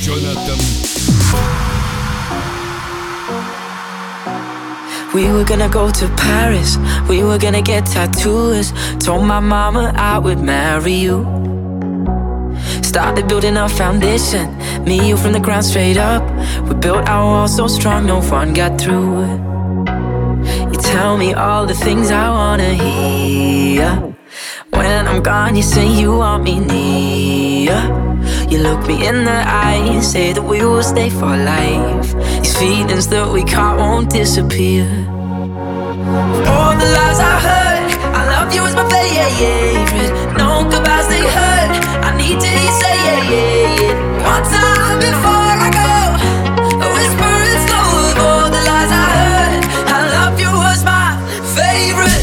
Jonathan. We were gonna go to Paris, we were gonna get tattoos. Told my mama I would marry you. Started building our foundation, me and you from the ground straight up. We built our wall so strong no one got through. You tell me all the things I wanna hear. When I'm gone you say you want me near. You look me in the eye, say that we will stay for life. These feelings that we caught won't disappear. All the lies I heard, I love you is my favorite. No goodbyes they hurt, I need to hear say it. One time before I go, a whisper is slow. All the lies I heard, I love you was my favorite.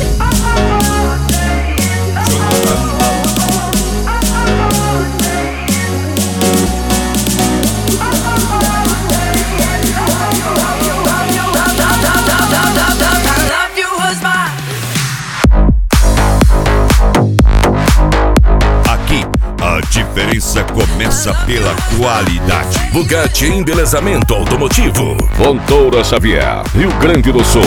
A diferença começa pela qualidade. Bugatti Embelezamento Automotivo, Fontoura Xavier, Rio Grande do Sul.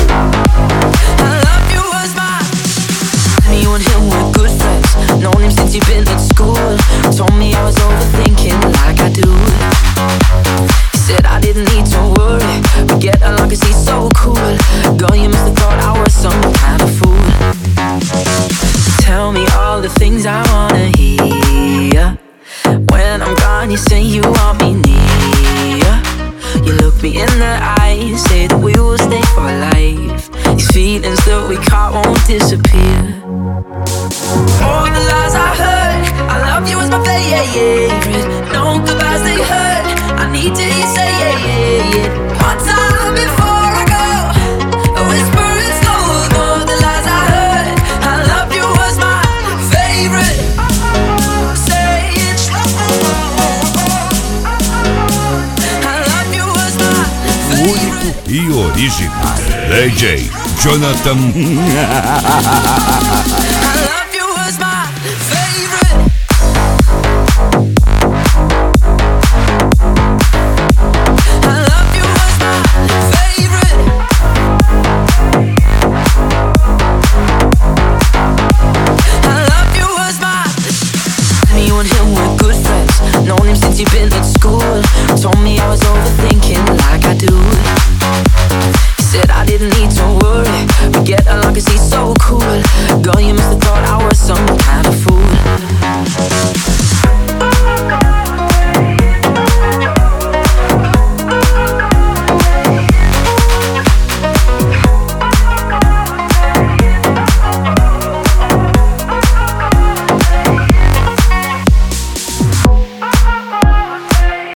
Me and him were good friends, known him since you've been at school. Told me I was overthinking like I do. He said I didn't need to worry, we get along cause he's so cool. Girl, you must have thought I was some kind of fool. Tell me all the things I wanna hear. When I'm gone you say you want me near. You look me in the eye, say that we will stay for life. These feelings that we caught won't disappear. All the lies I heard, I love you is my favorite. No goodbyes they hurt, I need to hear say it. One time before I go, a whisper is gold. All the lies I heard, I love you was my favorite. Say it. I love you was my favorite. Único e original. DJ Jonathan.